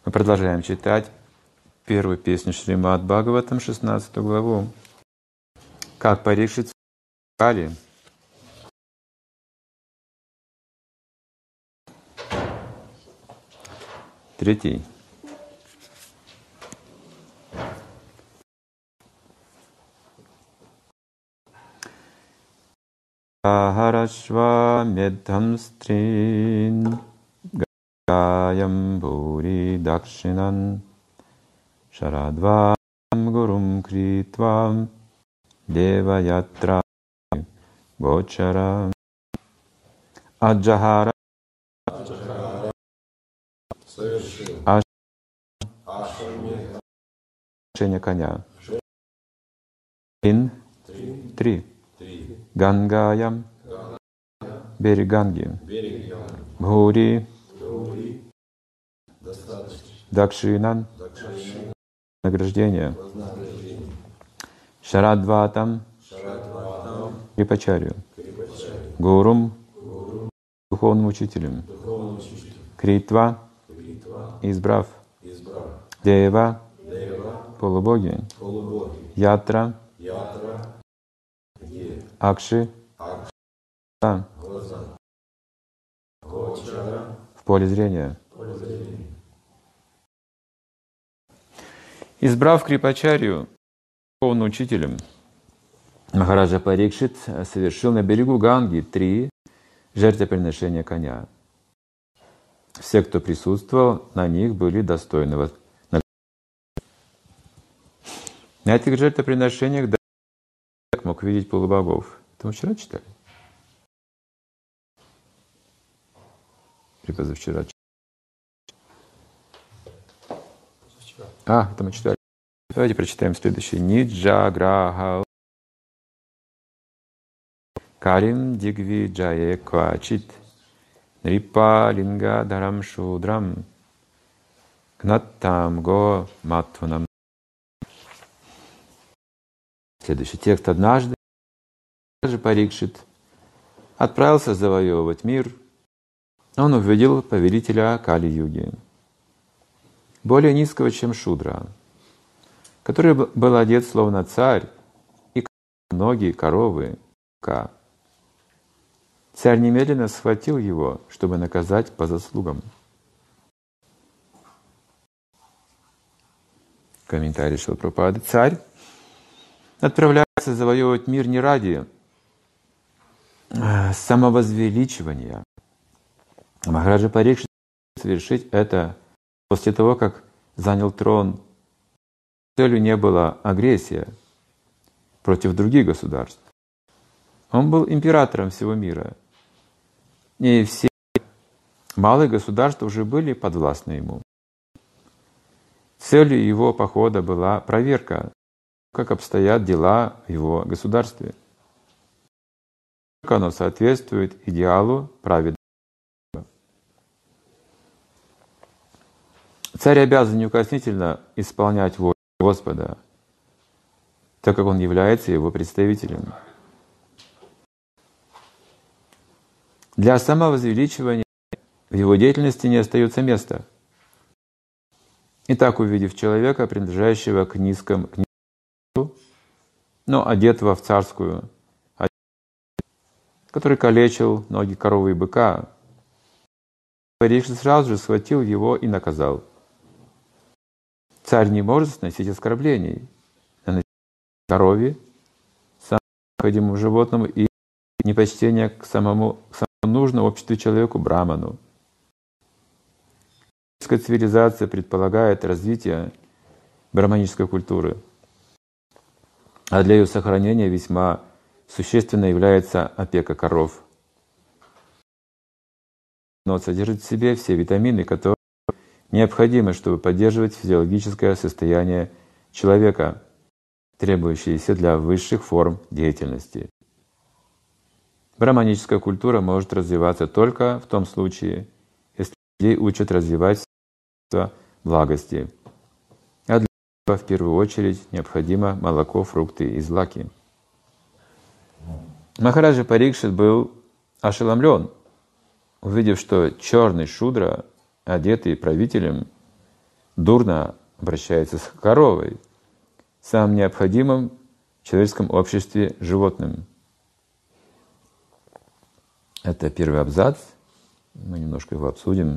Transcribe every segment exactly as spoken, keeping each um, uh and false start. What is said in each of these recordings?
Мы продолжаем читать первую песню Шримад Бхагаватам, шестнадцатую главу. Как Парикшит Кали. Третий. Ахарашва медхам стрин гаям бури дакшинан шарадвам гурум критвам деваятра гочара аджахара совершил ошение коня. Ин три. Гангаям берег Ганги. Бхури Дакшинан награждение. Шарадватам Крипачарью. Гурум духовным учителем. Критва избрав. Дева полубоги. Ятра Акши в поле зрения. Избрав Крипачарью духовным учителем, Махараджа Парикшит совершил на берегу Ганги три жертвоприношения коня. Все, кто присутствовал, на них были достойны. На этих жертвоприношениях человек мог видеть полубогов. Это мы вчера читали? Или позавчера? А, это мы читали. Давайте прочитаем следующее. Ниджаграха Карим Дигви Джае Квачит Нрипа Линга Дарам Шудрам Гнаттам Го Матванам. Следующий текст. Однажды Парикшит отправился завоевывать мир. Он увидел повелителя Кали-юги, более низкого, чем Шудра, который был одет словно царь, и ноги коровы. Царь немедленно схватил его, чтобы наказать по заслугам. Комментарий Шилапрапады. Царь отправляется завоевывать мир не ради самовозвеличивания. Махараджа Парикшит совершить это после того, как занял трон. Целью не была агрессия против других государств. Он был императором всего мира. И все малые государства уже были подвластны ему. Целью его похода была проверка, как обстоят дела в его государстве. Как оно соответствует идеалу праведного. Царь обязан неукоснительно исполнять волю Господа, так как он является его представителем. Для самовозвеличивания в его деятельности не остается места. Итак, увидев человека, принадлежащего к низкому, к низкому, но одетого в царскую, который калечил ноги коровы и быка, Парикшит сразу же схватил его и наказал. Царь не может сносить оскорблений, наносить корове, самому необходимому животному и непочтение к самому, к самому нужному обществу человеку браману. Цивилизация предполагает развитие браманической культуры, а для ее сохранения весьма существенно является опека коров. Но содержит в себе все витамины, которые необходимы, чтобы поддерживать физиологическое состояние человека, требующееся для высших форм деятельности. Браманическая культура может развиваться только в том случае, если людей учат развивать благости. А для этого в первую очередь необходимо молоко, фрукты и злаки. Махараджа Парикшит был ошеломлен, увидев, что черный шудра, одетый правителем, дурно обращается с коровой, самым необходимым в человеческом обществе животным. Это первый абзац, мы немножко его обсудим.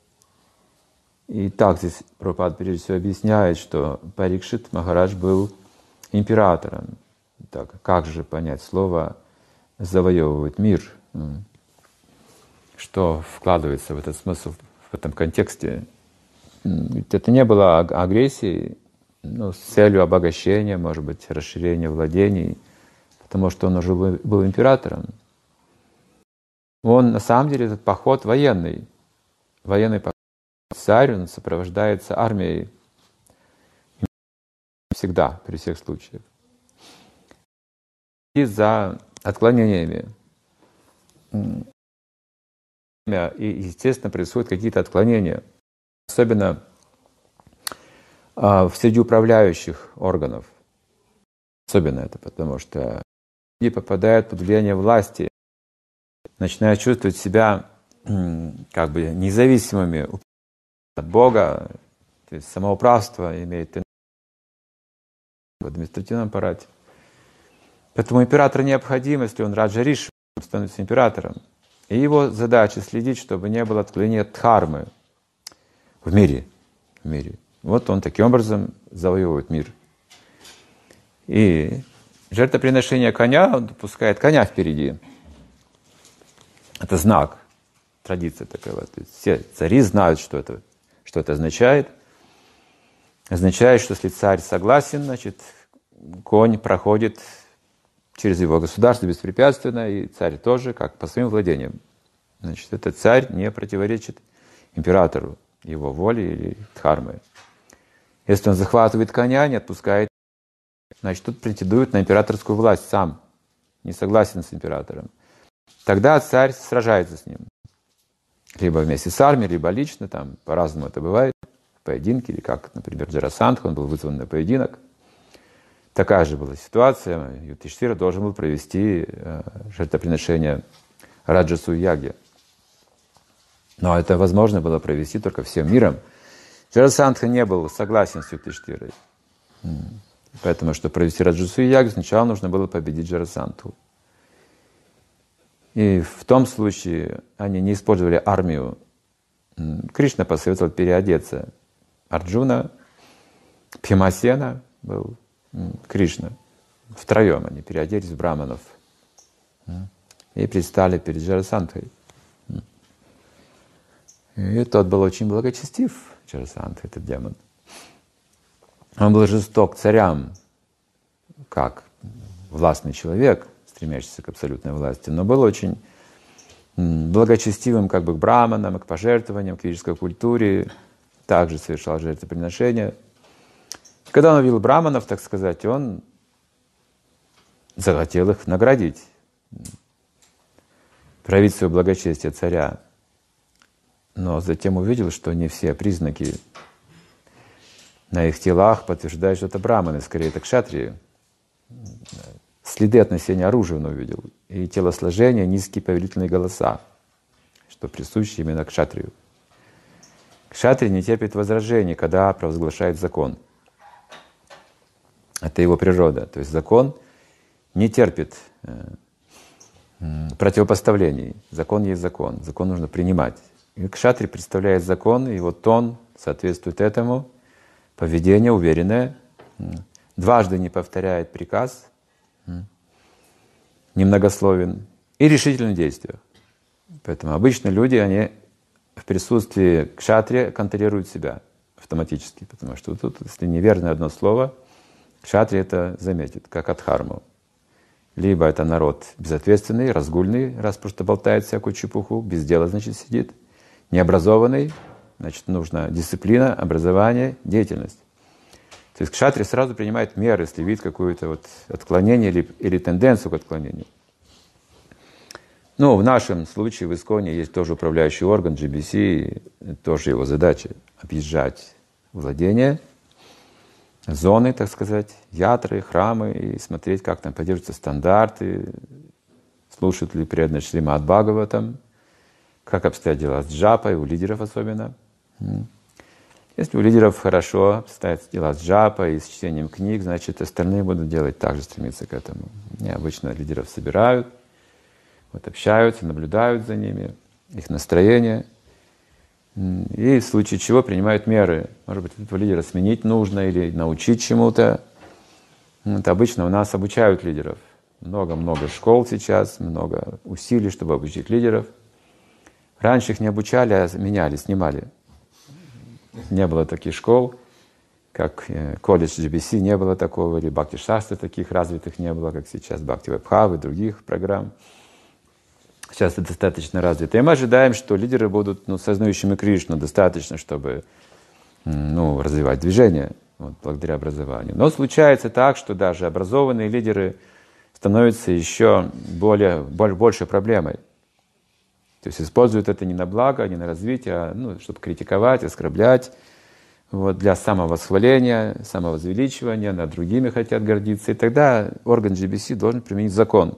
И так здесь Прабхупада прежде всего объясняет, что Парикшит Махарадж был императором. Так, как же понять слово «завоевывать мир»? Что вкладывается в этот смысл, в этом контексте? Ведь это не было агрессией, ну, с целью обогащения, может быть, расширения владений, потому что он уже был императором. Он, на самом деле, этот поход военный. Военный поход. Царь, он сопровождается армией. Всегда, при всех случаях. И за отклонениями. И, естественно, происходят какие-то отклонения. Особенно а, среди управляющих органов. Особенно это, потому что люди попадают под влияние власти, начинают чувствовать себя как бы независимыми от Бога, то есть самоуправство имеет в административном аппарате. Поэтому император необходим, если он Раджа Риши, он становится императором. И его задача следить, чтобы не было отклонения от дхармы в мире. В мире. Вот он таким образом завоевывает мир. И жертвоприношение коня, он пускает коня впереди. Это знак, традиция такая. То есть все цари знают, что это, что это означает. Означает, что если царь согласен, значит, конь проходит через его государство беспрепятственно, и царь тоже, как по своим владениям. Значит, этот царь не противоречит императору, его воле или дхарме. Если он захватывает коня, не отпускает, значит, тут претендует на императорскую власть сам, не согласен с императором. Тогда царь сражается с ним. Либо вместе с армией, либо лично, там по-разному это бывает, поединки, или как, например, Джарасандха, он был вызван на поединок. Такая же была ситуация. Юдхиштхира должен был провести э, жертвоприношение Раджасуяги. Но это возможно было провести только всем миром. Джарасандха не был согласен с Юдхиштхирой. Поэтому, чтобы провести Раджасуягу, сначала нужно было победить Джарасандху. И в том случае они не использовали армию. Кришна посоветовал переодеться. Арджуна, Бхимасена был Кришна. Втроем они переоделись в браманов и предстали перед Джарасандхой. И тот был очень благочестив, Джарасандха, этот демон. Он был жесток к царям, как властный человек, стремящийся к абсолютной власти, но был очень благочестивым как бы к браманам, к пожертвованиям, к ведической культуре, также совершал жертвоприношения. Когда он увидел браманов, так сказать, он захотел их наградить, проявить свое благочестие царя. Но затем увидел, что не все признаки на их телах подтверждают, что это браманы, скорее это кшатрии. Следы от носения оружия он увидел. И телосложение, низкие повелительные голоса, что присуще именно кшатрию. Кшатрий не терпит возражений, когда провозглашает закон. Это его природа. То есть закон не терпит противопоставлений. Закон есть закон. Закон нужно принимать. И кшатрий представляет закон, и его тон соответствует этому. Поведение уверенное. Дважды не повторяет приказ. Немногословен. И решительные действия. Поэтому обычно люди, они в присутствии кшатрия контролируют себя автоматически. Потому что тут, если неверное одно слово, кшатрий это заметит, как адхарму. Либо это народ безответственный, разгульный, раз просто болтает всякую чепуху, без дела, значит, сидит. Необразованный, значит, нужна дисциплина, образование, деятельность. То есть кшатрий сразу принимает меры, если видит какое-то вот отклонение или, или тенденцию к отклонению. Ну, в нашем случае в Исконе есть тоже управляющий орган, джи би си, тоже его задача объезжать владения, зоны, так сказать, ятры, храмы, и смотреть, как там поддерживаются стандарты, слушают ли преданные Шримад Бхагаватам, как обстоят дела с джапой, у лидеров особенно. Если у лидеров хорошо обстоят дела с джапой и с чтением книг, значит, остальные будут делать так же, стремиться к этому. И обычно лидеров собирают, вот общаются, наблюдают за ними, их настроение. И в случае чего принимают меры. Может быть, этого лидера сменить нужно или научить чему-то. Это обычно у нас обучают лидеров. Много-много школ сейчас, много усилий, чтобы обучить лидеров. Раньше их не обучали, а меняли, снимали. Не было таких школ, как колледж джи би си, не было такого, или Бхакти Шастра таких развитых не было, как сейчас Бхакти Вайбхав и других программ. Сейчас это достаточно развито. И мы ожидаем, что лидеры будут ну, сознающими Кришну достаточно, чтобы ну, развивать движение вот, благодаря образованию. Но случается так, что даже образованные лидеры становятся еще более, большей проблемой. То есть используют это не на благо, не на развитие, а ну, чтобы критиковать, оскорблять, вот, для самовосхваления, самовозвеличивания, над другими хотят гордиться. И тогда орган джи би си должен применить закон.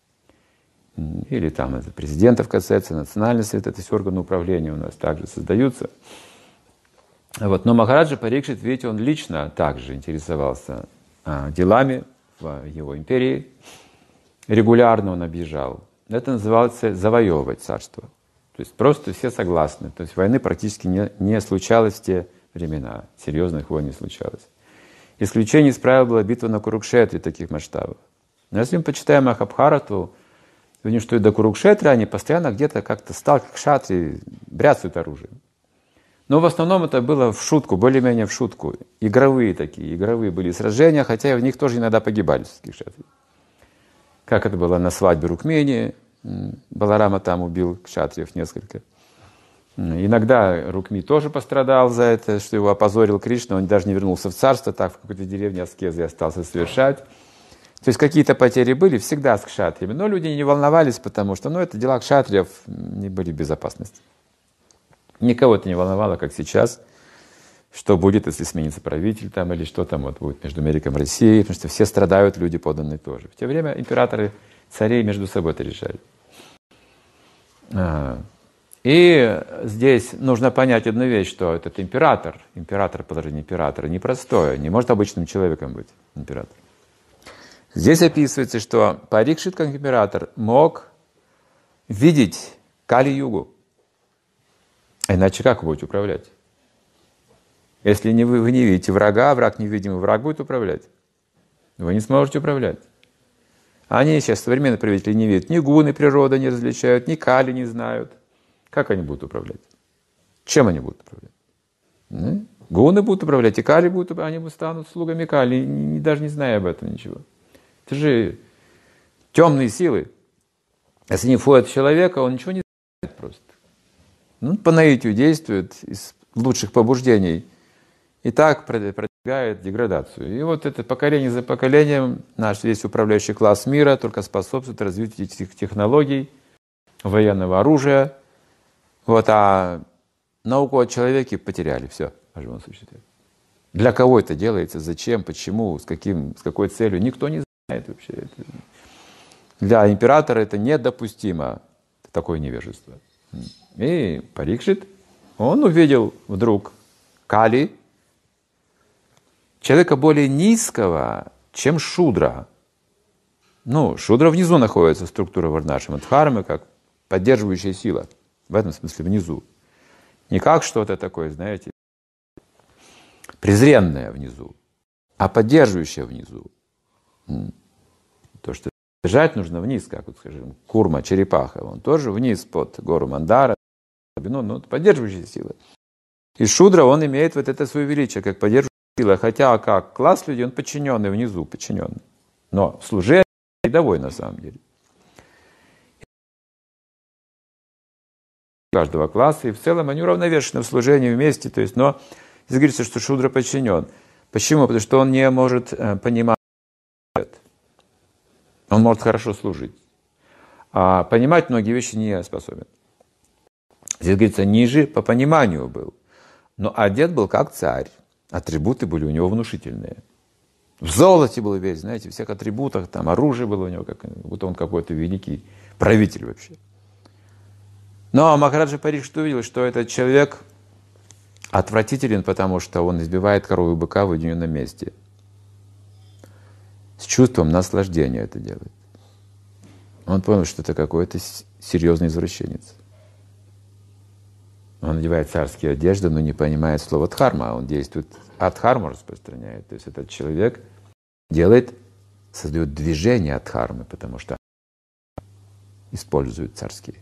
Или там это президентов касается, национальный совет, это все органы управления у нас также создаются. Вот. Но Махараджа Парикшит, видите, он лично также интересовался а, делами в его империи. Регулярно он объезжал. Это называется завоевывать царство. То есть просто все согласны. То есть войны практически не, не случалось в те времена. Серьезных войн не случалось. Исключение из правил была битва на Курукшетре таких масштабов. Но если мы почитаем Махабхарату, видим, что и до Курукшетра они постоянно где-то как-то стали, как кшатри, бряцают оружием. Но в основном это было в шутку, более-менее в шутку. Игровые такие, игровые были сражения, хотя и в них тоже иногда погибали все-таки кшатри. Как это было на свадьбе Рукмини, Баларама там убил кшатриев несколько. Иногда Рукми тоже пострадал за это, что его опозорил Кришна, он даже не вернулся в царство, так в какой-то деревне аскезы остался совершать. То есть какие-то потери были всегда с кшатриями, но люди не волновались, потому что ну, это дела кшатриев не были в безопасности. Никого это не волновало, как сейчас, что будет, если сменится правитель там, или что там вот будет между Америкой и Россией, потому что все страдают, люди подданные тоже. В те время императоры, цари между собой это решали. И здесь нужно понять одну вещь, что этот император, император, положение императора, непростое, не может обычным человеком быть император. Здесь описывается, что Парикшит, как император, мог видеть Кали-югу. Иначе как вы будете управлять? Если не вы, вы не видите врага, враг невидимый, враг будет управлять. Вы не сможете управлять. Они сейчас, современные правители, не видят ни гуны природы не различают, ни Кали не знают. Как они будут управлять? Чем они будут управлять? Гуны будут управлять, и Кали будут управлять, они станут слугами Кали, не, даже не зная об этом ничего. Это же темные силы. Если не входит в человека, он ничего не знает просто. Ну, по наитию действует из лучших побуждений. И так продвигает деградацию. И вот это поколение за поколением, наш весь управляющий класс мира только способствует развитию этих технологий, военного оружия. Вот, а науку о человеке потеряли. Все, о живом существе. Для кого это делается, зачем, почему, с, каким, с какой целью, никто не знает вообще. Это... Для императора это недопустимо, такое невежество. И Парикшит, он увидел вдруг Кали, человека более низкого, чем Шудра. Ну, Шудра внизу находится, структура Варнашрама Дхармы, как поддерживающая сила. В этом смысле внизу. Не как что-то такое, знаете, презренное внизу, а поддерживающее внизу. То, что держать нужно вниз, как, вот, скажем, Курма, черепаха, он тоже вниз под гору Мандара, ну, поддерживающая сила. И Шудра, он имеет вот это свое величие, как поддерживающая сила, хотя как класс людей, он подчиненный внизу, подчиненный. Но служение рядовой на самом деле. Каждого класса, и в целом они уравновешены в служении вместе, то есть, но здесь говорится, что Шудра подчинен. Почему? Потому что он не может э, понимать. Он может хорошо служить. А понимать многие вещи не способен. Здесь говорится, ниже по пониманию был. Но одет был как царь. Атрибуты были у него внушительные. В золоте был весь, знаете, в всех атрибутах, там оружие было у него, как будто он какой-то великий правитель вообще. Но Махараджа Парикшит увидел, что этот человек отвратителен, потому что он избивает корову и быка в уединенном месте. С чувством наслаждения это делает. Он понял, что это какой-то серьезный извращенец. Он надевает царские одежды, но не понимает слова дхарма, а он действует, ад-дхарму распространяет. То есть этот человек делает, создает движение от дхармы, потому что используют царские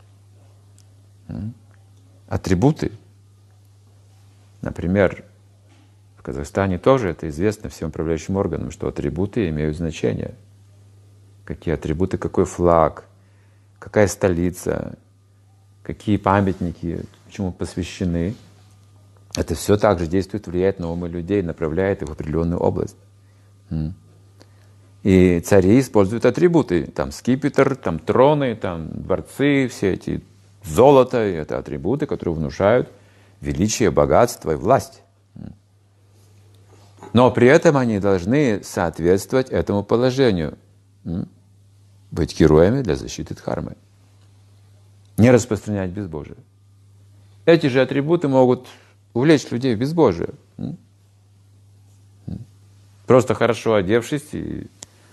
атрибуты. Например, в Казахстане тоже это известно всем управляющим органам, что атрибуты имеют значение. Какие атрибуты, какой флаг, какая столица, какие памятники, чему посвящены. Это все также действует, влияет на умы людей, направляет их в определенную область. И цари используют атрибуты. Там скипетр, там троны, там дворцы, все эти золото. Это атрибуты, которые внушают величие, богатство и власть. Но при этом они должны соответствовать этому положению. Быть героями для защиты дхармы. Не распространять безбожие. Эти же атрибуты могут увлечь людей в безбожие. Просто хорошо одевшись и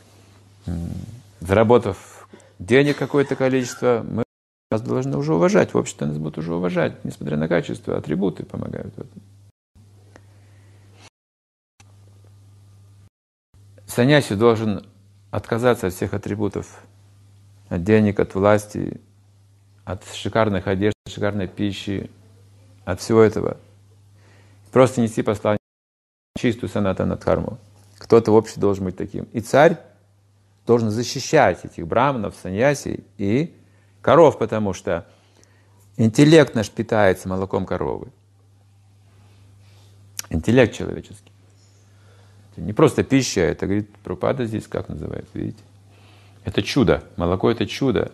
заработав денег какое-то количество, мы нас должны уже уважать. В обществе нас будут уже уважать, несмотря на качество, атрибуты помогают в этом. Саньяси должен отказаться от всех атрибутов, от денег, от власти, от шикарных одежд, от шикарной пищи, от всего этого. Просто нести послание, чистую санатана дхарму. Кто-то в обществе должен быть таким. И царь должен защищать этих браманов, саньяси и коров, потому что интеллект наш питается молоком коровы. Интеллект человеческий. Это не просто пища, это, говорит Прабхупада здесь как называет, видите? Это чудо. Молоко — это чудо.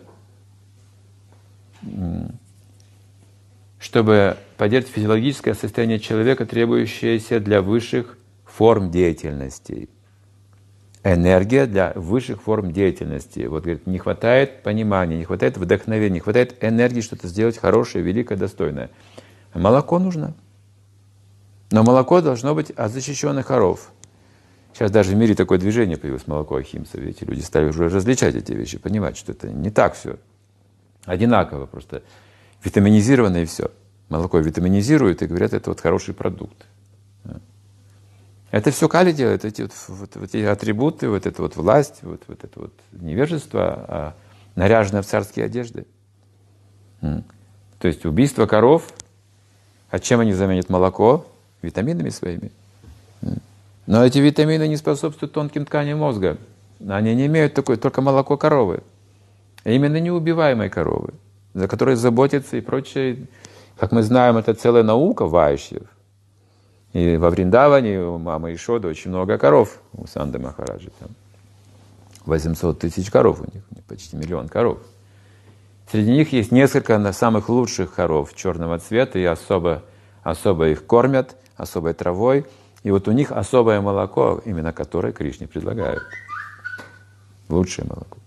Чтобы поддерживать физиологическое состояние человека, требующееся для высших форм деятельности. Энергия для высших форм деятельности. Вот, говорит, не хватает понимания, не хватает вдохновения, не хватает энергии что-то сделать хорошее, великое, достойное. А молоко нужно. Но молоко должно быть от защищенных коров. Сейчас даже в мире такое движение появилось, молоко ахимса. Видите, люди стали уже различать эти вещи, понимать, что это не так все. Одинаково, просто витаминизировано и все. Молоко витаминизируют и говорят, это вот хороший продукт. Это все Кали делает, эти вот, вот, вот эти атрибуты, вот эта вот власть, вот, вот это вот невежество, а наряженное в царские одежды. То есть убийство коров, а чем они заменят молоко? Витаминами своими. Но эти витамины не способствуют тонким тканям мозга. Они не имеют такой, только молоко коровы. А именно неубиваемой коровы, за которой заботятся и прочее. Как мы знаем, это целая наука вайшьев. И во Вриндаване у мамы Ишоды очень много коров, у Санды Махараджи. Там восемьсот тысяч коров у них, почти миллион коров. Среди них есть несколько самых лучших коров черного цвета, и особо, особо их кормят, особой травой. И вот у них особое молоко, именно которое Кришне предлагают. Лучшее молоко.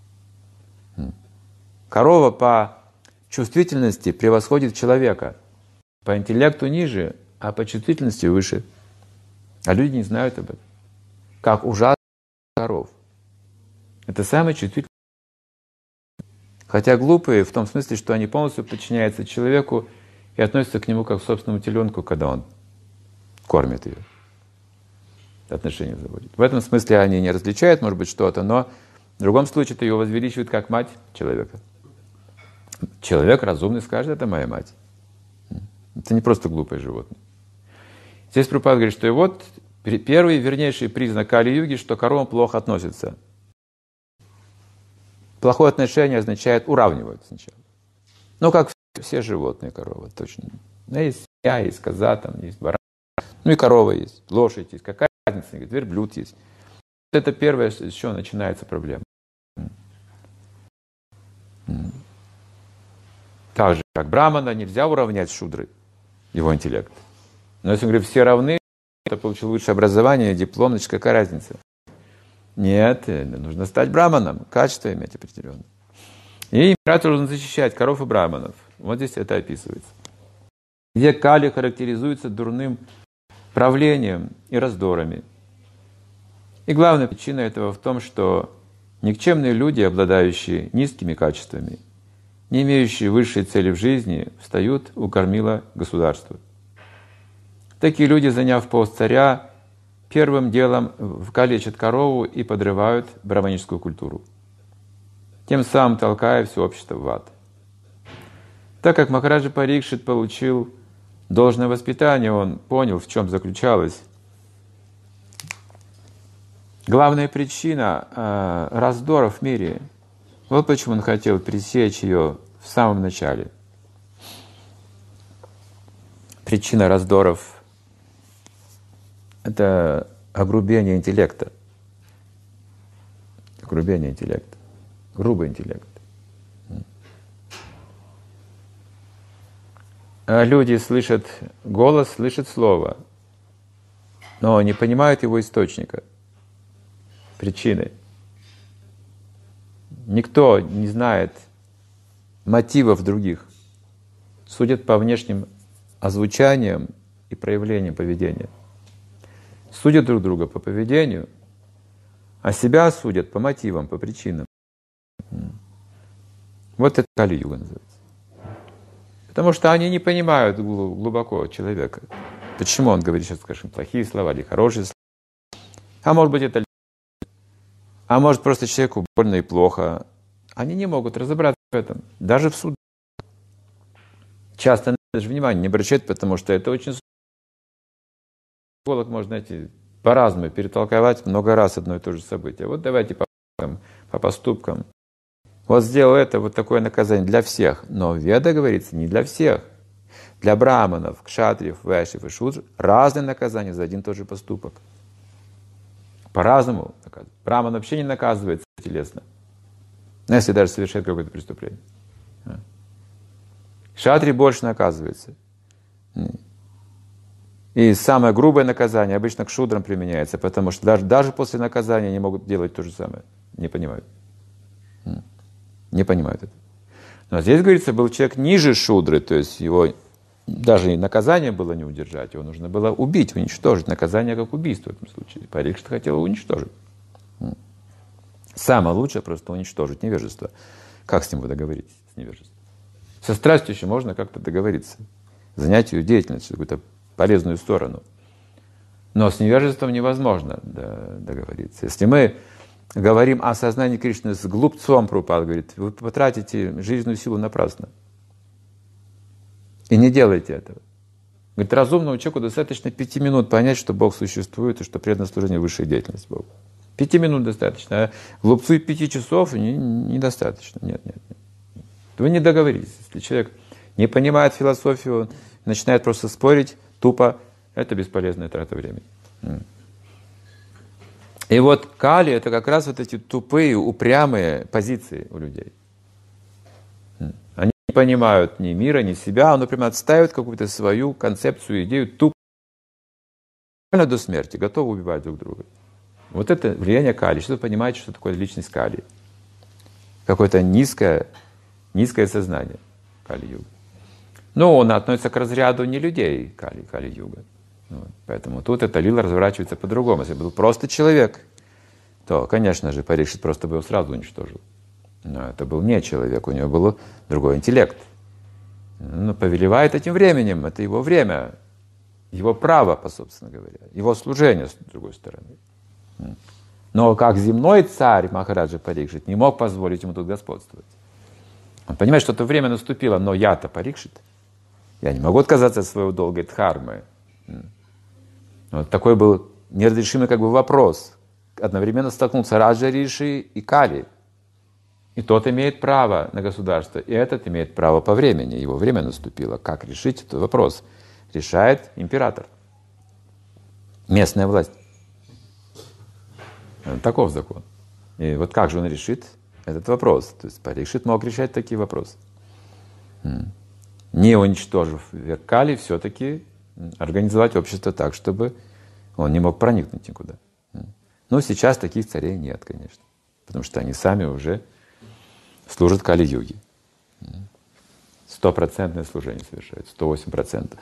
Корова по чувствительности превосходит человека. По интеллекту ниже, а по чувствительности выше. А люди не знают об этом. Как ужасно коров. Это самый чувствительный. Хотя глупые в том смысле, что они полностью подчиняются человеку и относятся к нему как к собственному теленку, когда он кормит ее. Отношения заводит. В этом смысле они не различают, может быть, что-то, но в другом случае это ее возвеличивает как мать человека. Человек разумный скажет, это моя мать. Это не просто глупое животное. Здесь Прабхупада говорит, что и вот первый вернейший признак Кали-юги, что к коровам плохо относятся. Плохое отношение означает уравнивать сначала. Ну, как все животные коровы, точно. Есть я, есть коза, там есть баран. Ну и корова есть, лошадь есть. Какая разница? Говорит, верблюд есть. Это первое, с чего начинается проблема. Так же, как брамана, нельзя уравнять с шудрой, его интеллект. Но если он говорит, все равны, то получил высшее образование, диплом, значит, какая разница? Нет, нужно стать браманом, качество иметь определенное. И император должен защищать коров и браманов. Вот здесь это описывается. Век Кали характеризуется дурным правлением и раздорами. И главная причина этого в том, что никчемные люди, обладающие низкими качествами, не имеющие высшей цели в жизни, встают у кормила государства. Такие люди, заняв пост царя, первым делом вкалечат корову и подрывают браманическую культуру, тем самым толкая все общество в ад. Так как Махараджа Парикшит получил должное воспитание, он понял, в чем заключалась главная причина э, раздоров в мире. Вот почему он хотел пресечь ее в самом начале. Причина раздоров — это огрубение интеллекта. Огрубение интеллекта. Грубый интеллект. А люди слышат голос, слышат слово, но не понимают его источника, причины. Никто не знает мотивов других. Судят по внешним озвучаниям и проявлениям поведения. Судят друг друга по поведению, а себя судят по мотивам, по причинам. Вот это Кали-юга называется. Потому что они не понимают глубоко человека. Почему он говорит сейчас, скажем, плохие слова или хорошие слова. А может быть, это... А может, просто человеку больно и плохо. Они не могут разобраться в этом. Даже в суде. Часто даже внимание не обращают, потому что это очень сложно. Психолог может, знаете, по-разному перетолковать много раз одно и то же событие. Вот давайте по, по поступкам. Вот сделал это, вот такое наказание для всех. Но в Ведах говорится, не для всех. Для браманов, кшатриев, вайшев и шудр разные наказания за один и тот же поступок. По-разному наказывают. Браман вообще не наказывается телесно, если даже совершает какое-то преступление. Кшатри больше наказывается. И самое грубое наказание обычно к шудрам применяется, потому что даже, даже после наказания они могут делать то же самое. Не понимают. Не понимают это. Но здесь, говорится, был человек ниже шудры, то есть его даже и наказание было не удержать, его нужно было убить, уничтожить. Наказание как убийство в этом случае. Парикшит хотел уничтожить. Самое лучшее просто уничтожить невежество. Как с ним вы договоритесь, с невежеством? Со страстью еще можно как-то договориться, занять ее деятельностью, какую-то полезную сторону. Но с невежеством невозможно договориться. Если мы говорим о сознании Кришны с глупцом, Прабхупада говорит, вы потратите жизненную силу напрасно. И не делайте этого. Говорит, разумному человеку достаточно пяти минут понять, что Бог существует и что преданное служение — высшая деятельность Богу. Пяти минут достаточно. А глупцу и пяти часов недостаточно. Не нет, нет, нет. Вы не договоритесь. Если человек не понимает философию, начинает просто спорить, тупо, это бесполезная трата времени. И вот Кали — это как раз вот эти тупые, упрямые позиции у людей. Они не понимают ни мира, ни себя, но прямо отстаивают какую-то свою концепцию, идею, тупо до смерти, готовы убивать друг друга. Вот это влияние Кали. Что вы понимаете, что такое личность Кали? Какое-то низкое, низкое сознание Кали-юга. Но он относится к разряду не людей Кали, Кали-юга. Вот. Поэтому тут эта лила разворачивается по-другому. Если был просто человек, то, конечно же, Парикшит просто бы его сразу уничтожил. Но это был не человек, у него был другой интеллект. Но повелевает этим временем, это его время, его право, по собственно говоря, его служение, с другой стороны. Но как земной царь Махараджа Парикшит не мог позволить ему тут господствовать. Он понимает, что это время наступило, но я-то Парикшит, я не могу отказаться от своего долга дхармы. Вот такой был неразрешимый как бы вопрос. Одновременно столкнулся Раджа Риши и Кали. И тот имеет право на государство, и этот имеет право по времени. Его время наступило. Как решить этот вопрос? Решает император. Местная власть. Таков закон. И вот как же он решит этот вопрос? То есть Парикшит мог решать такие вопросы. Не уничтожив век Кали, все-таки организовать общество так, чтобы он не мог проникнуть никуда. Но сейчас таких царей нет, конечно, потому что они сами уже служат Кали-юге. стопроцентное служение совершают, сто восемь процентов.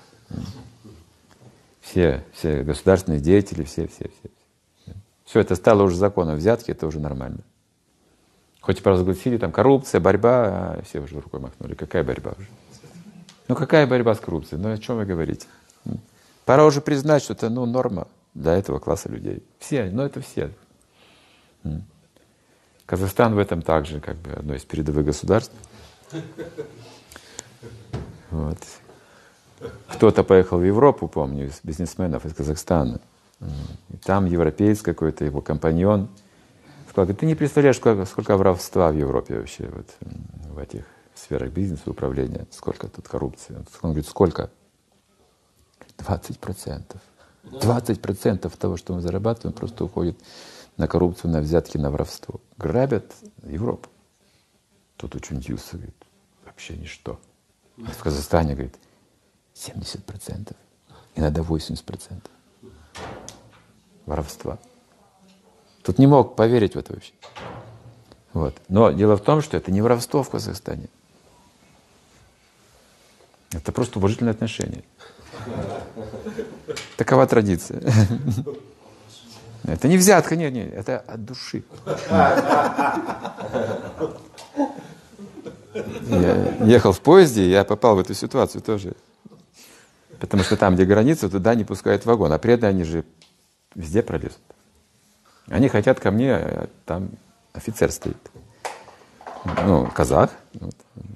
Все, все государственные деятели, все, все, все. Все это стало уже законом, взятки — это уже нормально. Хоть и провозгласили там коррупция, борьба, а все уже рукой махнули. Какая борьба уже? Ну какая борьба с коррупцией? Ну о чем вы говорите? Пора уже признать, что это ну, норма для этого класса людей. Все, ну это все. Казахстан в этом также как бы одно из передовых государств. Вот. Кто-то поехал в Европу, помню, из бизнесменов из Казахстана. И там европеец какой-то, его компаньон, сказал: говорит, ты не представляешь, сколько, сколько воровства в Европе вообще, вот, в этих сферах бизнеса, управления, сколько тут коррупции. Он говорит: сколько? двадцать процентов. двадцать процентов того, что мы зарабатываем, просто уходит на коррупцию, на взятки, на воровство. Грабят Европу. Тут очень удивился, говорит, вообще ничто. А в Казахстане, говорит, семьдесят процентов, иногда восемьдесят процентов воровства. Тут не мог поверить в это вообще. Вот. Но дело в том, что это не воровство в Казахстане. Это просто уважительное отношение. Такова традиция. Это не взятка, нет, нет, это от души. Я ехал в поезде, я попал в эту ситуацию тоже. Потому что там, где граница, туда не пускают вагон. А преданные, они же везде пролезут. Они хотят ко мне, а там офицер стоит. Ну, казах. Вот.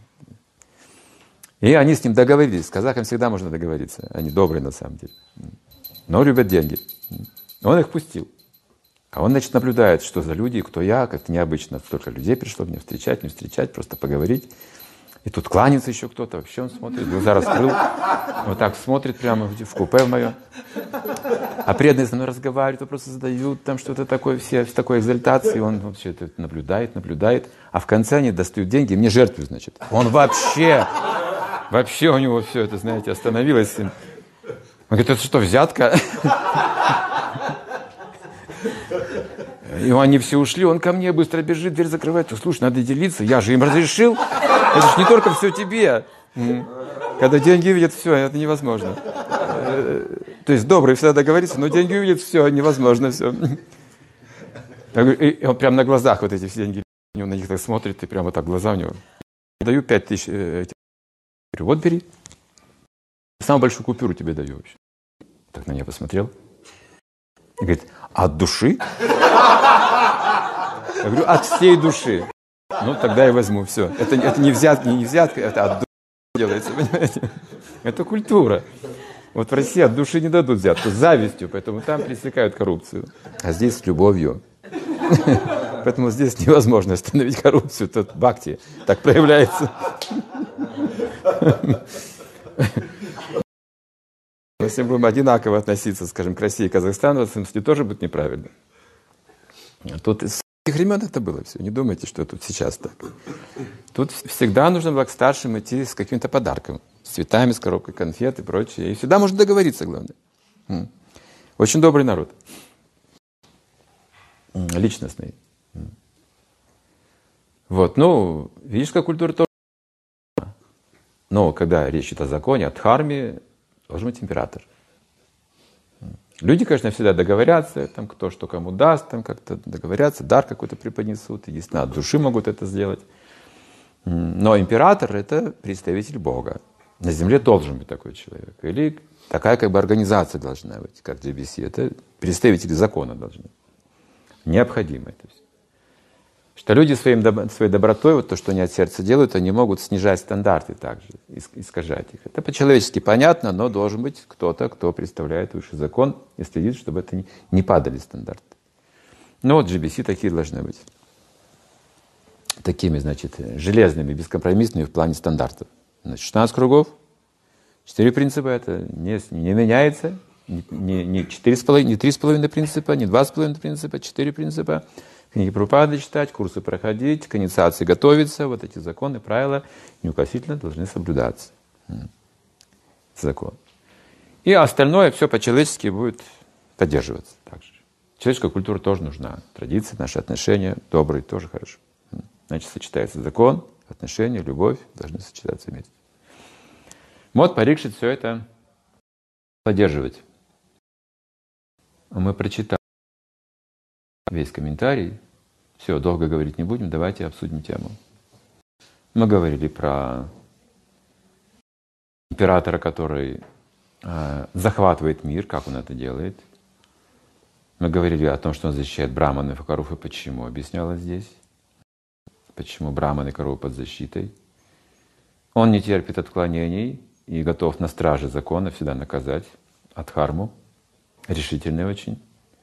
И они с ним договорились. С казахом всегда можно договориться. Они добрые на самом деле. Но любят деньги. Он их пустил. А он, значит, наблюдает, что за люди, кто я, как-то необычно. Столько людей пришло мне встречать, не встречать, просто поговорить. И тут кланяется еще кто-то, вообще он смотрит, глаза раскрыл, вот так смотрит прямо в купе в мое. А преданные со мной разговаривают, вопросы задают, там что-то такое, все в такой экзальтации, он вообще это наблюдает, наблюдает. А в конце они достают деньги, мне жертвуют, значит. Он вообще, вообще у него все это, знаете, остановилось. Он говорит, это что, взятка? И они все ушли, он ко мне быстро бежит, дверь закрывает. Слушай, надо делиться, я же им разрешил. Это же не только все тебе. Когда деньги видят, все, это невозможно. То есть добрый всегда договорится, но деньги увидят, все, невозможно, все. И он прямо на глазах вот эти все деньги, он на них так смотрит, и прямо так глаза у него. Даю пять тысяч, вот бери. Самую большую купюру тебе даю вообще. Так на меня посмотрел. И говорит, от души? Я говорю, от всей души. Ну, тогда я возьму, все. Это, это не взятка, не взятка, это от души делается, понимаете? Это культура. Вот в России от души не дадут взятку, с завистью, поэтому там пресекают коррупцию. А здесь с любовью. Поэтому здесь невозможно остановить коррупцию, тут бхакти так проявляется. Если мы будем одинаково относиться, скажем, к России и Казахстану, в смысле, тоже будет неправильно. Тут с этих времен это было все. Не думайте, что тут сейчас так. Тут всегда нужно было к старшим идти с каким-то подарком. С цветами, с коробкой конфет и прочее. И всегда можно договориться, главное. Очень добрый народ. Личностный. Вот, ну, ведическая культура тоже. Но когда речь идет о законе, о дхарме, должен быть император. Люди, конечно, всегда договорятся, там, кто что кому даст, там как-то договорятся, дар какой-то преподнесут, единственное, от души могут это сделать. Но император — это представитель Бога. На земле должен быть такой человек. Или такая как бы организация должна быть, как джи би си. Это представители закона должны. Необходимо это все. Что люди своим, своей добротой, вот то, что они от сердца делают, они могут снижать стандарты также, искажать их. Это по-человечески понятно, но должен быть кто-то, кто представляет высший закон и следит, чтобы это не, не падали стандарты. Ну вот джи би си такие должны быть. Такими, значит, железными, бескомпромиссными в плане стандартов. Значит, шестнадцать кругов, четыре принципа, это не, не меняется, не, не, не, четыре с половиной, не три с половиной принципа, не два с половиной принципа, четыре принципа. Книги Прабхупады читать, курсы проходить, к инициации готовиться, вот эти законы, правила неукоснительно должны соблюдаться. Закон. И остальное все по-человечески будет поддерживаться также. Человеческая культура тоже нужна. Традиции, наши отношения, добрые, тоже хорошо. Значит, сочетается закон, отношения, любовь должны сочетаться вместе. Вот Парикшит все это поддерживать. Мы прочитали весь комментарий. Все, долго говорить не будем, давайте обсудим тему. Мы говорили про императора, который э, захватывает мир, как он это делает. Мы говорили о том, что он защищает браманов и коров, и почему. Объяснялось здесь. Почему браманы и коровы под защитой. Он не терпит отклонений и готов на страже закона всегда наказать адхарму. Решительный очень.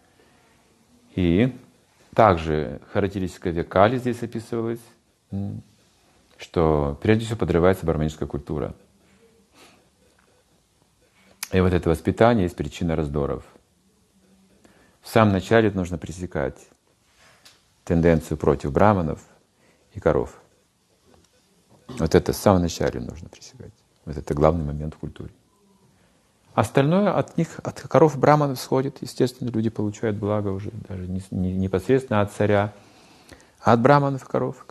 И также характеристика Векали здесь описывалась, что прежде всего подрывается браманическая культура. И вот это воспитание есть причина раздоров. В самом начале нужно пресекать тенденцию против браманов и коров. Вот это в самом начале нужно пресекать. Вот это главный момент в культуре. Остальное от них, от коров и браманов сходит. Естественно, люди получают благо уже даже не, не непосредственно от царя, а от браманов и коров.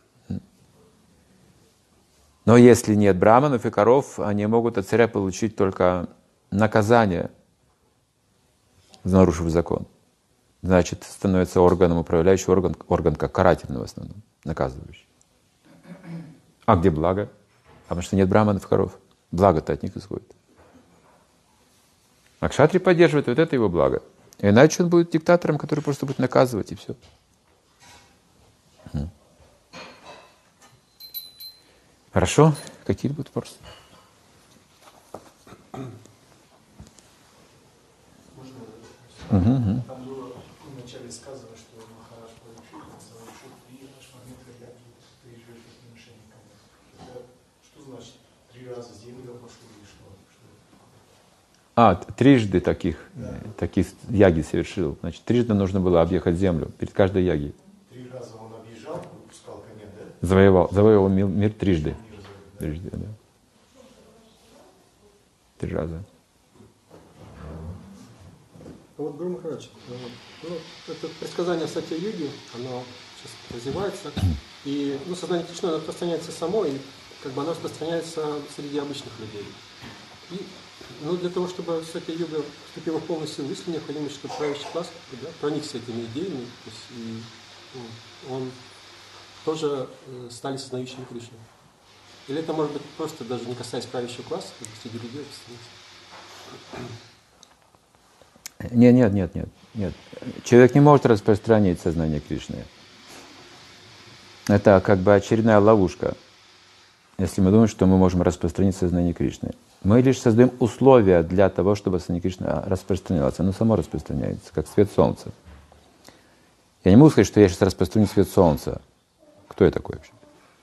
Но если нет браманов и коров, они могут от царя получить только наказание, нарушив закон. Значит, становится органом, управляющий орган, орган как карательный в основном, наказывающий. А где благо? А потому что нет браманов и коров. Благо-то от них исходит. А кшатри поддерживает вот это его благо. Иначе он будет диктатором, который просто будет наказывать, и все. Хорошо? Какие будут вопросы? Угу, угу. Там было вначале сказано, что Махарадж Парикшит совершил три ашвамедха яги, три жертвоприношения. Что значит три раза землю обошел или что? А, трижды таких, да. таких яги совершил. Значит, трижды нужно было объехать землю перед каждой яги. Три раза он объезжал, выпускал коня, да? Завоевал, завоевал мир, мир трижды. Мир, да. Трижды, да. Три раза. Вот, Гуру Махарадж, ну, это предсказание Сатья-юги, оно сейчас развивается, и ну, сознание Кришны распространяется само, и как бы оно распространяется среди обычных людей. И ну, для того, чтобы Сатья-юга вступила в полную силу, если необходимо, чтобы правящий класс да, проникся этими идеями, то есть, и ну, он тоже э, стали сознающими Кришну. Или это может быть просто даже не касаясь правящего класса, как среди людей распространяется. Нет, нет, нет, нет, нет. Человек не может распространить сознание Кришны. Это как бы очередная ловушка. Если мы думаем, что мы можем распространить сознание Кришны. Мы лишь создаем условия для того, чтобы сознание Кришны распространялось. Оно само распространяется, как свет солнца. Я не могу сказать, что я сейчас распространю свет солнца. Кто я такой вообще?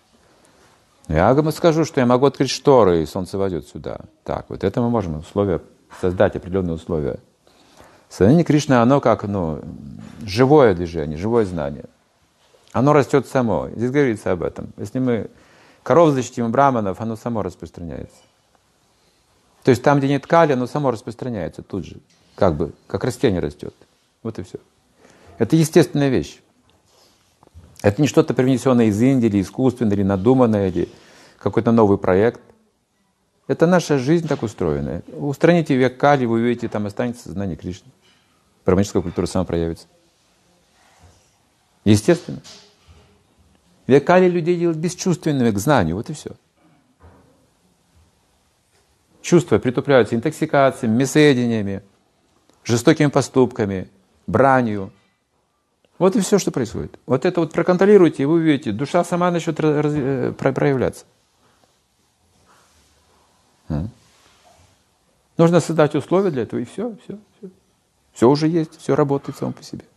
Я скажу, что я могу открыть шторы, и солнце войдет сюда. Так, вот это мы можем условия, создать определенные условия. Сознание Кришны, оно как ну, живое движение, живое знание. Оно растет само. Здесь говорится об этом. Если мы коров защитим браманов, оно само распространяется. То есть там, где нет кали, оно само распространяется тут же. Как бы, как растение растет. Вот и все. Это естественная вещь. Это не что-то привнесенное из Индии, или искусственное, или надуманное, или какой-то новый проект. Это наша жизнь так устроена. Устраните век кали, вы увидите, там останется сознание Кришны. Браманическая культура сама проявится. Естественно. Век кали людей делает бесчувственными к знанию, вот и все. Чувства притупляются интоксикациями, мясоедениями, жестокими поступками, бранью. Вот и все, что происходит. Вот это вот проконтролируйте, и вы увидите, душа сама начнет раз, проявляться. Нужно создать условия для этого, и все, все, все. Все уже есть, все работает само по себе.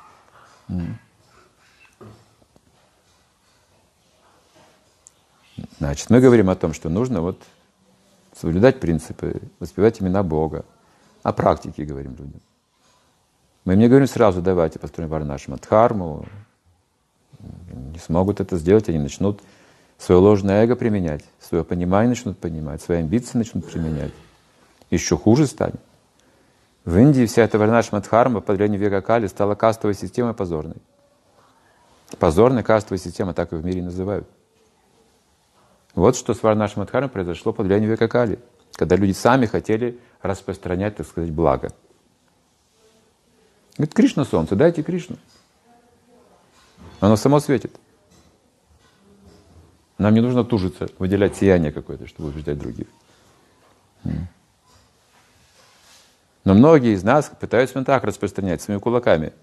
Значит, мы говорим о том, что нужно вот соблюдать принципы, воспевать имена Бога. О практике говорим людям. Мы им не говорим сразу, давайте построим варнашрама дхарму. Не смогут это сделать, они начнут свое ложное эго применять, свое понимание начнут понимать, свои амбиции начнут применять. Еще хуже станет. В Индии вся эта варнашрама дхарма под влиянием века кали стала кастовой системой позорной. Позорная кастовая система, так и в мире называют. Вот что с Варнашрама-дхармой произошло под влиянием века Кали, когда люди сами хотели распространять, так сказать, благо. Говорит, Кришна солнце, дайте Кришну. Оно само светит. Нам не нужно тужиться, выделять сияние какое-то, чтобы убеждать других. Но многие из нас пытаются именно так распространять, своими кулаками,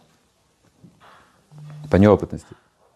по неопытности.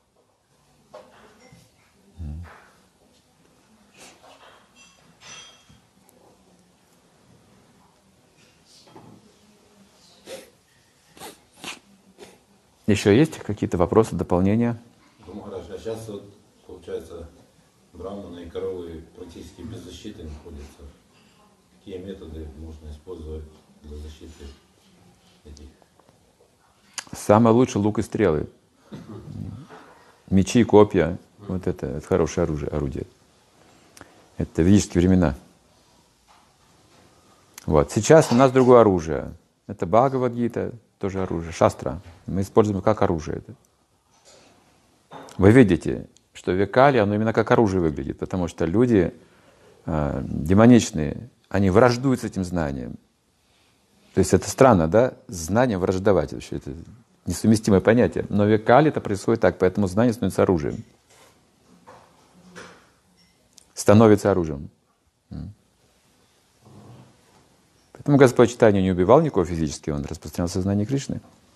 Еще есть какие-то вопросы, дополнения? Махарадж, а сейчас вот, получается, браманы и коровы практически без защиты находятся. Какие методы можно использовать для защиты этих? Самое лучшее — лук и стрелы. Мечи, копья. Вот это, это хорошее оружие, орудие. Это ведические времена. Вот. Сейчас у нас другое оружие. Это Бхагавад-гита, тоже оружие, шастра. Мы используем как оружие это. Вы видите, что век Кали, оно именно как оружие выглядит, потому что люди э, демоничные, они враждуют с этим знанием. То есть это странно, да? Знание враждовать вообще, это несовместимое понятие. Но в век Кали это происходит так, поэтому знание становится оружием. Становится оружием. Поэтому Господь Чайтанья не убивал никого физически, он распространял сознание Кришны.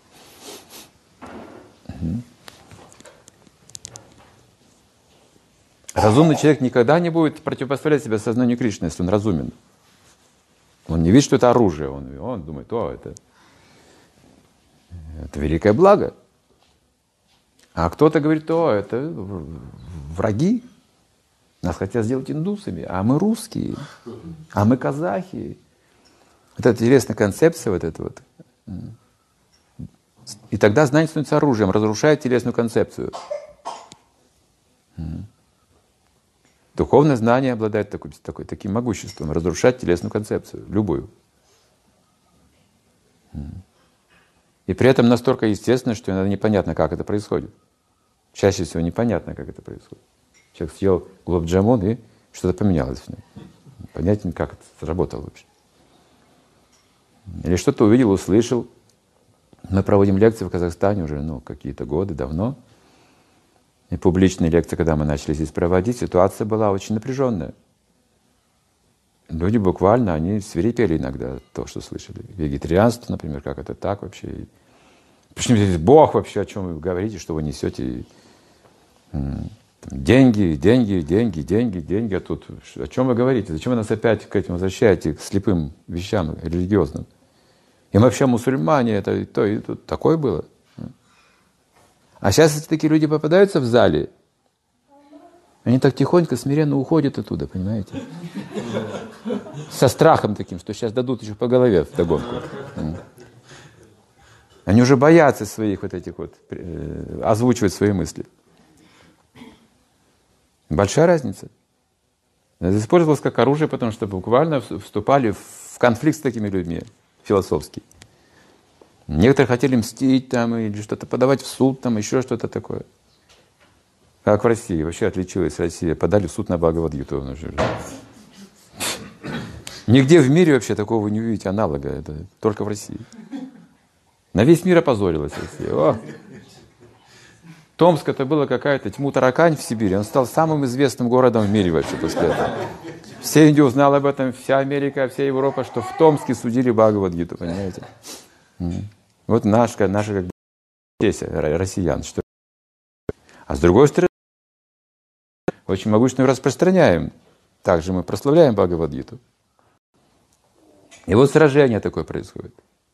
Разумный человек никогда не будет противопоставлять себя сознанию Кришны, если он разумен. Он не видит, что это оружие, он, он думает, о, это, это великое благо. А кто-то говорит, о, это враги, нас хотят сделать индусами, а мы русские, а мы казахи. Вот эта интересная концепция, вот эта вот. И тогда знание становится оружием, разрушает телесную концепцию. Духовное знание обладает такой, такой, таким могуществом, разрушать телесную концепцию, любую. И при этом настолько естественно, что иногда непонятно, как это происходит. Чаще всего непонятно, как это происходит. Человек съел гулаб-джамун, и что-то поменялось в нем. Понятно, как это сработало вообще. Или что-то увидел, услышал. Мы проводим лекции в Казахстане уже ну, какие-то годы, давно. И публичные лекции, когда мы начали здесь проводить, ситуация была очень напряженная. Люди буквально, они свирепели иногда то, что слышали. Вегетарианство, например, как это так вообще. Почему здесь Бог вообще, о чем вы говорите, что вы несете? Деньги, деньги, деньги, деньги, деньги. А тут о чем вы говорите? Зачем вы нас опять к этим возвращаете, к слепым вещам религиозным? И мы вообще мусульмане, это и то, и тут такое было. А сейчас, если такие люди попадаются в зале, они так тихонько, смиренно уходят оттуда, понимаете? Со страхом таким, что сейчас дадут еще по голове вдогонку. Они уже боятся своих вот этих вот, э, озвучивать свои мысли. Большая разница. Это использовалось как оружие, потому что буквально вступали в конфликт с такими людьми, философский. Некоторые хотели мстить там или что-то подавать в суд, там еще что-то такое. Как в России, вообще отличилась Россия, подали в суд на Бхагавад-гиту. Нигде в мире вообще такого вы не увидите аналога, это только в России. На весь мир опозорилась Россия. О! Томск — это была какая-то тьму-таракань в Сибири, он стал самым известным городом в мире вообще после этого. Вся Индия узнала об этом, вся Америка, вся Европа, что в Томске судили Бхагавад-гиту, понимаете? Вот наша, наша как бы здесь россиян. Что... А с другой стороны, очень могущественно распространяем. Также мы прославляем Бхагавад-гиту. И вот сражение такое происходит.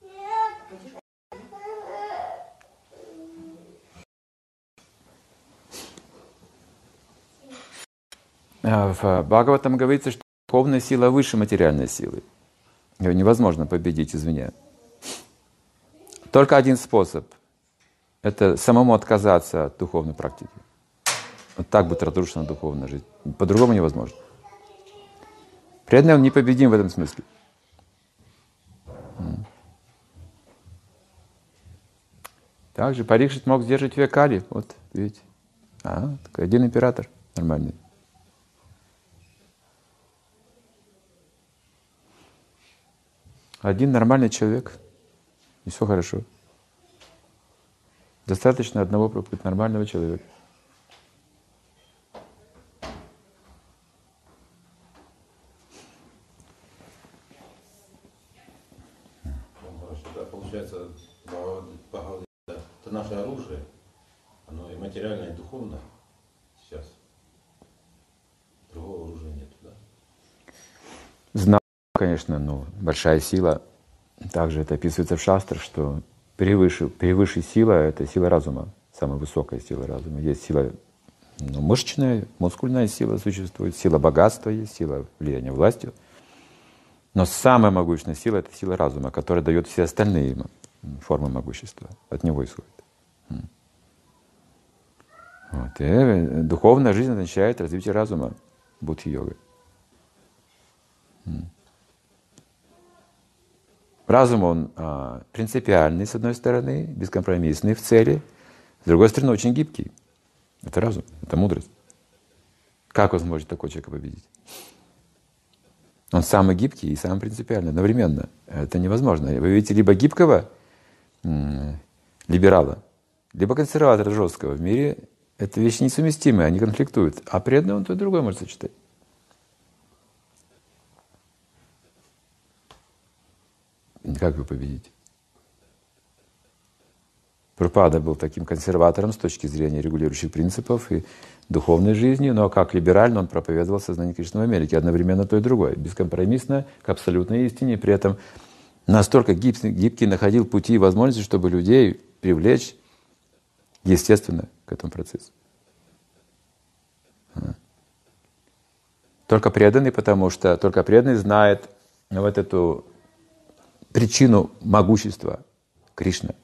В Бхагаватам говорится, что духовная сила выше материальной силы. Ее невозможно победить извне. Только один способ — это самому отказаться от духовной практики. Вот так будет разрушена духовная жизнь. По-другому невозможно. Преданный он непобедим в этом смысле. Также Парикшит мог сдержать век Кали. Вот, видите. А, такой один император нормальный. Один нормальный человек, и все хорошо. Достаточно одного быть нормального человека. Да, получается, это наше оружие, оно и материальное, и духовное сейчас. Другого оружия нет, да? Знаю, конечно, но большая сила. Также это описывается в шастрах, что превыше, превыше сила — это сила разума, самая высокая сила разума. Есть сила, ну, мышечная, мускульная сила существует, сила богатства есть, сила влияния властью. Но самая могущественная сила — это сила разума, которая дает все остальные формы могущества. От него исходит. Вот. И духовная жизнь означает развитие разума, будхи-йога. Разум, он а, принципиальный, с одной стороны, бескомпромиссный в цели, с другой стороны, очень гибкий. Это разум, это мудрость. Как он сможет такого человека победить? Он самый гибкий и самый принципиальный одновременно. Это невозможно. Вы видите либо гибкого м- либерала, либо консерватора жесткого. В мире это вещи несовместимые, они конфликтуют. А преданный он то и другое может сочетать. Как вы победите? Прабхупада был таким консерватором с точки зрения регулирующих принципов и духовной жизни, но как либерально он проповедовал сознание Кришны в Америке, одновременно то и другое, бескомпромиссно, к абсолютной истине, при этом настолько гибкий, гибкий находил пути и возможности, чтобы людей привлечь естественно к этому процессу. Только преданный, потому что только преданный знает вот эту причину могущества Кришны.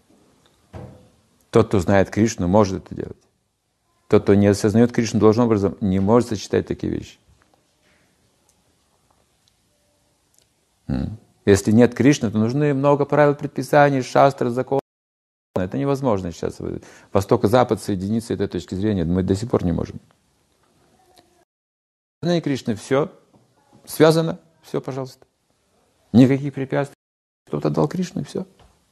Тот, кто знает Кришну, может это делать. Тот, кто не осознает Кришну должным образом, не может сочетать такие вещи. Если нет Кришны, то нужны много правил, предписаний, шастры, законов. Это невозможно сейчас. Восток и Запад соединиться с этой точки зрения мы до сих пор не можем. Сознание Кришны — все связано, все, пожалуйста. Никаких препятствий. Кто-то дал Кришну, и все.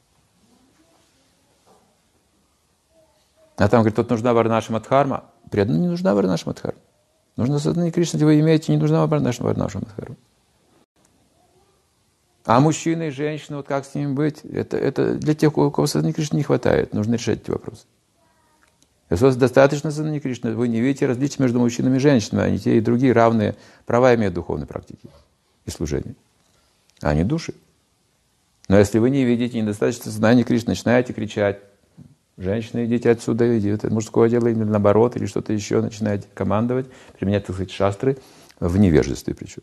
А там говорит, тут нужна Варнаша-Мадхарма. Преданным не нужна Варнаша-Мадхарма. Нужно сознание Кришны, если вы имеете, не нужна Варнаша-Мадхарма. А мужчины и женщины, вот как с ними быть, это, это для тех, у кого сознания Кришны не хватает. Нужно решать эти вопросы. Если у вас достаточно сознания Кришны, вы не видите различия между мужчинами и женщинами. Они те и другие равные права имеют духовной практики и служения. Они души. Но если вы не видите недостаточно сознания Кришны, начинаете кричать: женщины, идите отсюда, идите от мужского дела, или наоборот, или что-то еще, начинаете командовать, применять, так сказать, шастры в невежестве причем.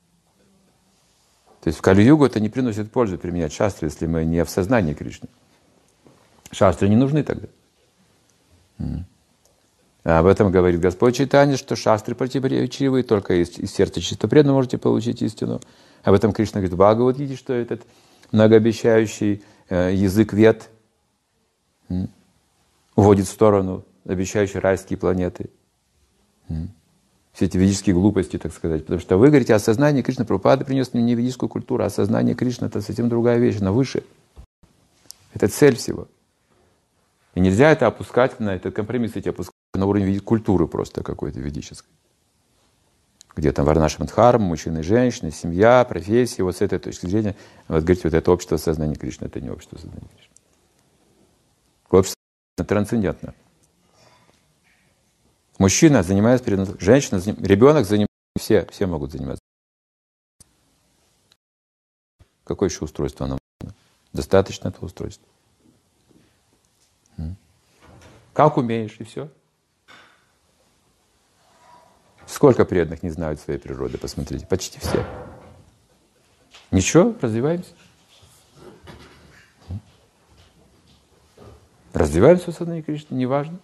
То есть в Кали-югу это не приносит пользы применять шастры, если мы не в сознании Кришны. Шастры не нужны тогда. А об этом говорит Господь Чайтанья, что шастры противоречивые, только из, из сердца чистопреданного можете получить истину. Об этом Кришна говорит в Бхагавад-гите, что этот многообещающий э, язык вед м, уводит в сторону обещающие райские планеты. М. Все эти ведические глупости, так сказать. Потому что вы говорите о сознании Кришны. Прабхупада принес мне не ведическую культуру, а сознание Кришны — это совсем другая вещь, она выше. Это цель всего. И нельзя это опускать на этот компромисс, эти опускать на уровень культуры просто какой-то ведической. Где там Варнаша-Мадхарма, мужчины и женщины, семья, профессия. Вот с этой точки зрения, вот говорите, вот это общество сознания Кришны, это не общество сознания Кришны. Общество трансцендентно. Мужчина занимается перед женщиной, женщина, ребенок занимается, все, все могут заниматься. Какое еще устройство нам нужно? Достаточно этого устройства. Как умеешь, и все. Сколько преданных не знают своей природы, посмотрите, почти все. Ничего, развиваемся. Развиваемся в сознании Кришны, неважно.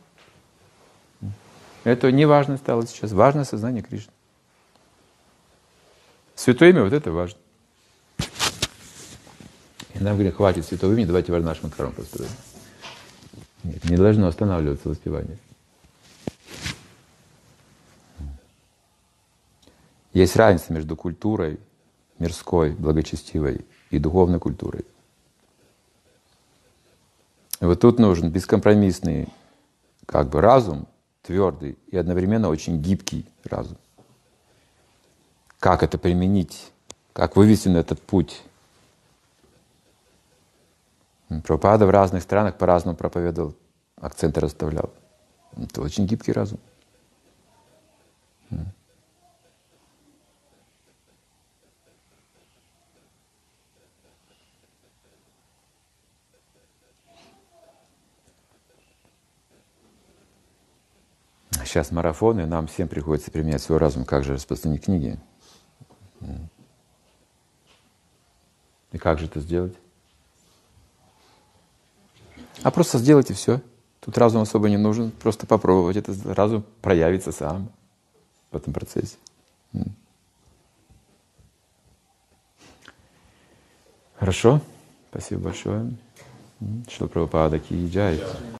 Это не важно стало сейчас, важно сознание Кришны. Святое имя, вот это важно. И нам говорят, хватит святого имени, давайте Варнаша-Мадхарму построим. Нет, не должно останавливаться воспевание. Есть разница между культурой мирской, благочестивой и и духовной культурой. И вот тут нужен бескомпромиссный как бы разум, твердый и одновременно очень гибкий разум. Как это применить? Как вывести на этот путь? Прабхупада в разных странах по-разному проповедовал, акценты расставлял. Это очень гибкий разум. Сейчас марафон, и нам всем приходится применять свой разум, как же распространить книги. И как же это сделать? А просто сделайте все. Тут разум особо не нужен, просто попробовать. Это разум проявится сам в этом процессе. Хорошо, спасибо большое. Шрила Прабхупада ки джай.